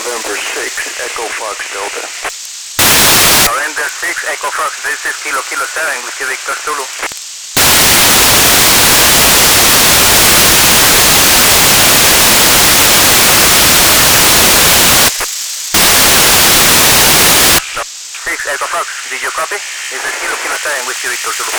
November 6, Echo Fox Delta. November 6, Echo Fox, this is Kilo Kilo 7, Whiskey Victor Zulu. No, 6, Echo Fox, did you copy? This is Kilo Kilo 7, Whiskey Victor Zulu.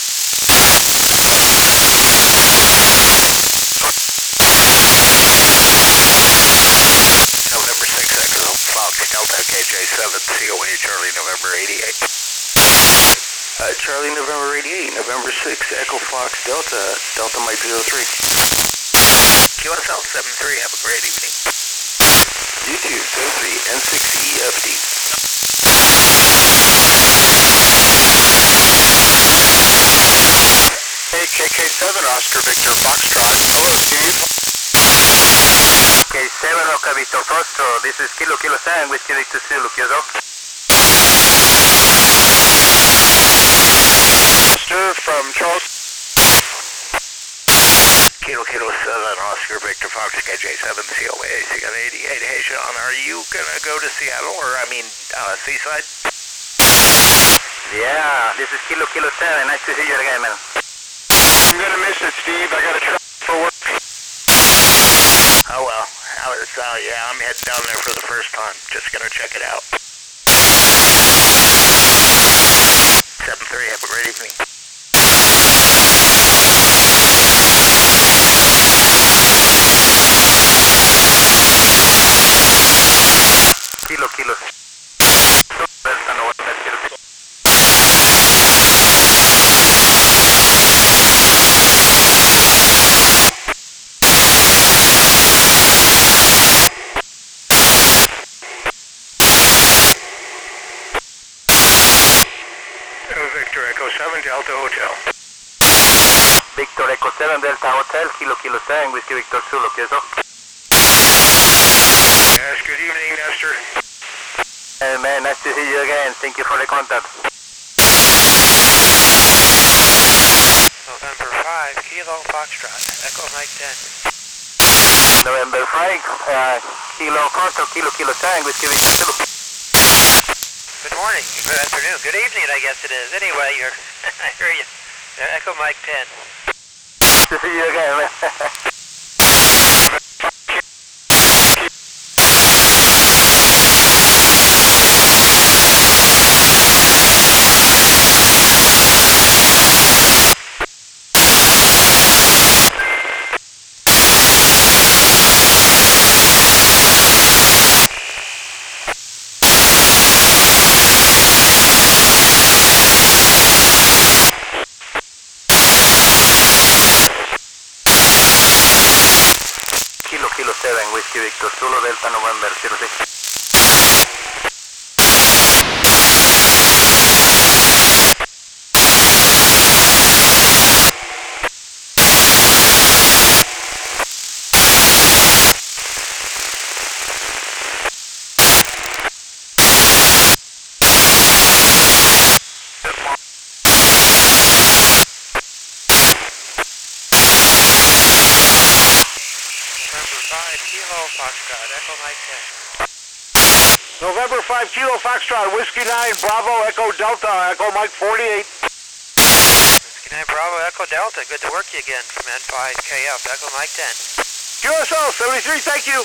November 6, Echo Fox Delta, KJ7, COA, Charlie, November 88. Charlie, November 88, November 6, Echo Fox Delta, Delta Mike 03. QSL 73, have a great evening. YouTube 73, N6EFD. KK7, Oscar Victor Foxtrot. Hello, Steve. K7, Oscar Victor Foxtrot, this is Kilo Kilo 7, Whiskey Victor Zulu, QSL. From Charles. Kilo Kilo 7, Oscar Victor Fox, KJ7, COA, CN88. Hey, Sean, are you gonna go to Seattle, or Seaside? Yeah, this is Kilo Kilo 7, nice to see you again, man. I'm gonna miss it, Steve. I gotta travel for work. Oh well, yeah, I'm heading down there for the first time. Just gonna check it out. 7-3, have a great evening. Kilo Kilo. Delta November 06. Victor Echo 7, Delta Hotel. Victor Echo 7, Delta Hotel, Kilo Kilo 7, Whiskey Victor Zulu, QSL. Yes, good evening, Nestor. Hey man, nice to see you again, thank you for the contact. November 5, Kilo Foxtrot, Echo Mike 10. November 5, Kilo Foxtrot, Kilo Kilo 7, Whiskey Victor Zulu. Good morning, good afternoon, good evening I guess it is. Anyway, I hear you. Echo Mike 10. Nice to see you again, man. Kilo 7, Whiskey Victor Zulu, Delta November 06. Kilo Foxtrot, Echo Mike 10. November 5, Kilo Foxtrot, Whiskey 9, Bravo, Echo Delta, Echo Mike 48. Whiskey 9, Bravo, Echo Delta, good to work you again from N5KF, Echo Mike 10. QSL 73, thank you.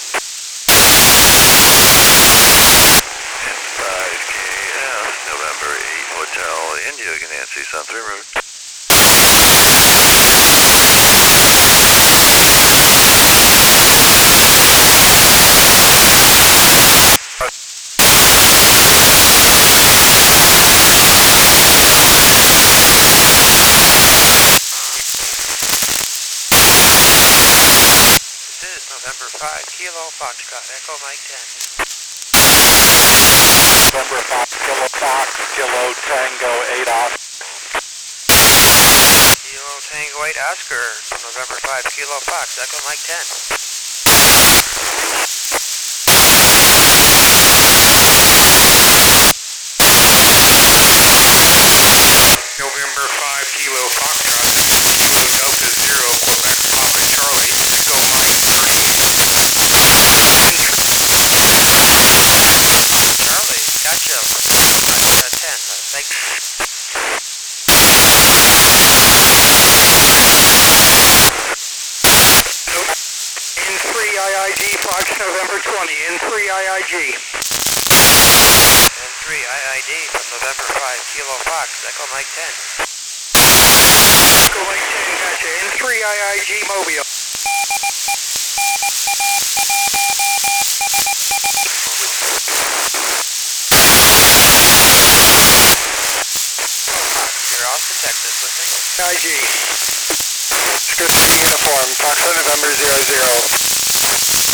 N5KF, November 8, Hotel India, Nancy, Sun 3 Road. November 5, Kilo Foxtrot, Echo Mike 10. November 5, Kilo Fox, Kilo Tango 8 Oscar. Kilo Tango 8 Oscar from November 5, Kilo Fox, Echo Mike 10. November 5, Kilo Foxtrot, Kilo Delta 0, Quebec, Papa Charlie, Go Mike 3. November 20, N3IIG. N3 IID from November 5, Kilo Fox, Echo Mike 10. Echo Mike 10, gotcha. N3IIG Mobile. We're Austin, Texas, listening. IG. Script uniform, Fox November 00.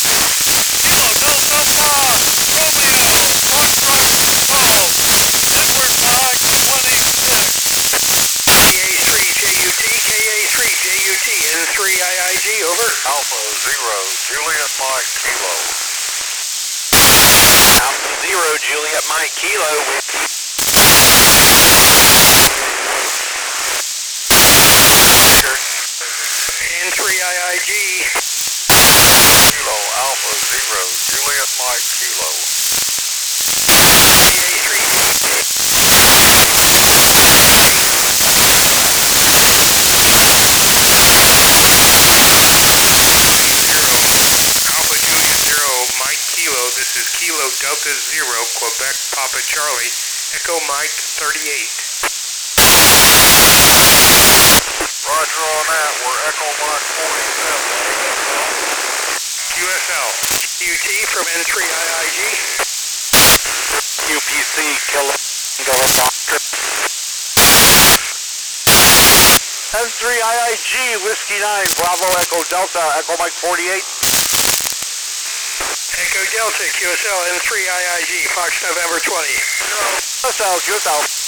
KA3JUT, N3IIG, over. Alpha 0, Juliet Mike Kilo. Alpha 0, Juliet Mike Kilo. N3IIG. Kilo Alpha 0, Juliet Mike Kilo. Alpha Juliet 0, Mike Kilo, this is Kilo Delta 0, Quebec Papa Charlie, Echo Mike 38. Roger on that, we're Echo Mike 47. QSL. UT from N3IIG. QPC Kilo N3IIG Whiskey 9 Bravo Echo Delta Echo Mike 48. Echo Delta, QSL, N3IIG, Fox November 20. QSL